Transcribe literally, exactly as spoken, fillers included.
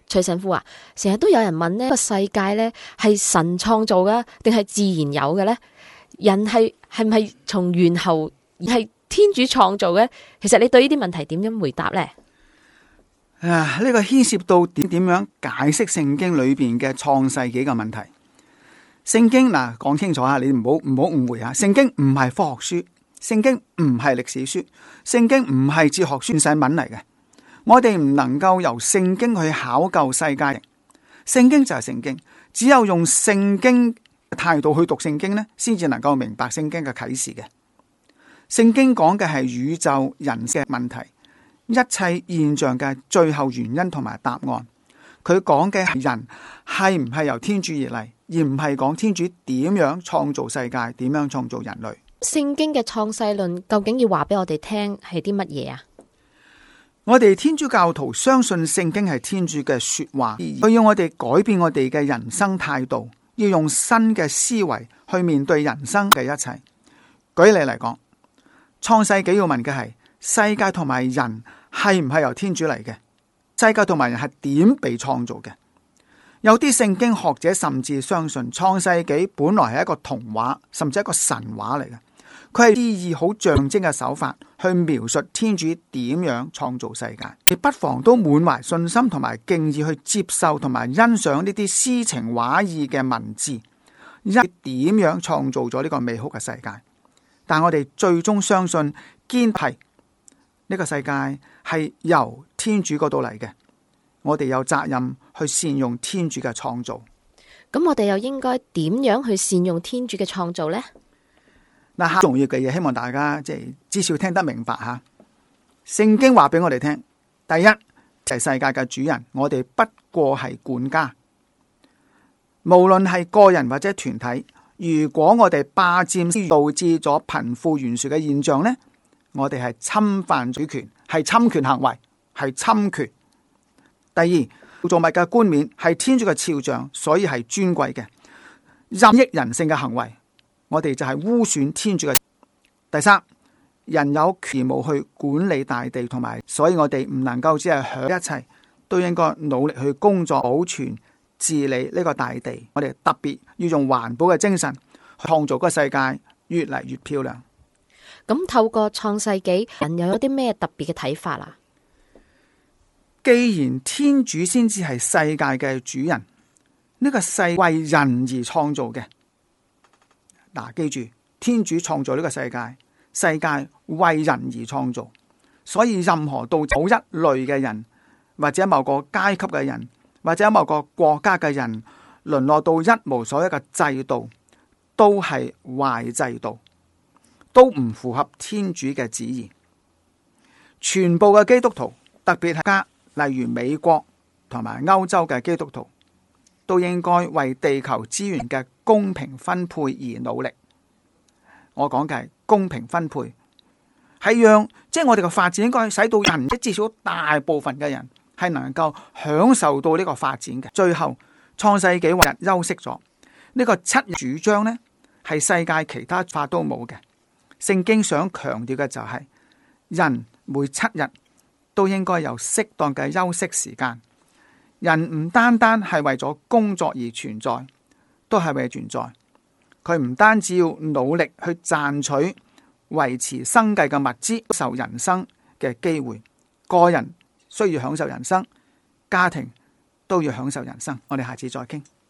徐神父啊，成日都有人問呢個世界呢係神創造嘅定係自然有嘅呢？人係係唔係從猿猴而係天主創造嘅？其實你對呢啲問題點樣回答呢？ 啊，呢個牽涉到點點樣解釋聖經裏邊嘅創世紀嘅問題。聖經嗱，講清楚下，你唔好唔好誤會啊！聖經唔係科學書，聖經唔係歷史書，聖經唔係哲學書，算世文嚟嘅。我哋唔能夠由聖經去考究世界，聖經就係聖經，只有用聖經嘅態度去讀聖經呢，先至能夠明白聖經嘅啟示嘅。聖經講嘅係宇宙人嘅問題，一切現象嘅最後原因同埋答案。佢講嘅係人係唔係由天主而嚟，而唔係講天主點樣創造世界，點樣創造人類。 聖經嘅創世論究竟要話俾我哋聽係啲乜嘢啊？ 我哋天主教徒相信聖經係天主嘅說話，佢要我哋改變我哋嘅人生態度，要用新嘅思維去面對人生嘅一切。舉例嚟講，創世紀要問嘅係世界同埋人係唔係由天主嚟嘅？世界同埋人係點被創造嘅？有啲聖經學者甚至相信創世紀本來係一個童話，甚至一個神話嚟嘅。佢係意義好象徵嘅手法去描述天主點樣創造世界。你不妨都滿懷信心同埋敬意去接受同埋欣賞呢啲詩情畫意嘅文字，一點樣創造咗呢個美好嘅世界。但我哋最終相信堅係呢個世界係由天主嗰度嚟嘅。我哋有責任去善用天主嘅創造。 咁我哋又應該點樣去善用天主嘅創造呢？ 嗱，重要嘅嘢，希望大家即係至少聽得明白吓。聖經話俾我哋聽，第一就係世界嘅主人，我哋不過係管家。無論係個人或者團體，如果我哋霸佔導致咗貧富懸殊嘅現象呢，我哋係侵犯主權，係侵權行為，係侵權。第二，造物嘅冠冕係天主嘅肖像，所以係尊貴嘅。任益人性嘅行為，我哋就係污損天主嘅。第三，人有權務去管理大地，同埋，所以我哋唔能夠只係享一切，都應該努力去工作保存治理呢個大地。我哋特別要用環保嘅精神去創造個世界越嚟越漂亮。 咁透過創世紀，人又有啲咩特別嘅睇法啊？ 既然天主先至係世界嘅主人，呢個世為人而創造嘅。嗱，記住，天主創造呢個世界，世界為人而創造，所以任何到某一類嘅人，或者某個階級嘅人，或者某個國家嘅人，淪落到一無所有嘅制度，都係壞制度，都唔符合天主嘅旨意。全部嘅基督徒，特別係家，例如美國同埋歐洲嘅基督徒，都應該為地球資源嘅公平分配而努力。我講嘅係公平分配，係讓即係我哋嘅發展應該使到人，即至少大部分嘅人係能夠享受到呢個發展嘅。最後，創世紀話日休息咗，呢個七日主張呢係世界其他法都冇嘅。聖經想強調嘅就係人每七日都應該有適當嘅休息時間。人唔單單係為咗工作而存在，都係為存在。佢唔單止要努力去賺取維持生計嘅物資，受人生嘅機會。個人需要享受人生，家庭都要享受人生。我哋下次再傾。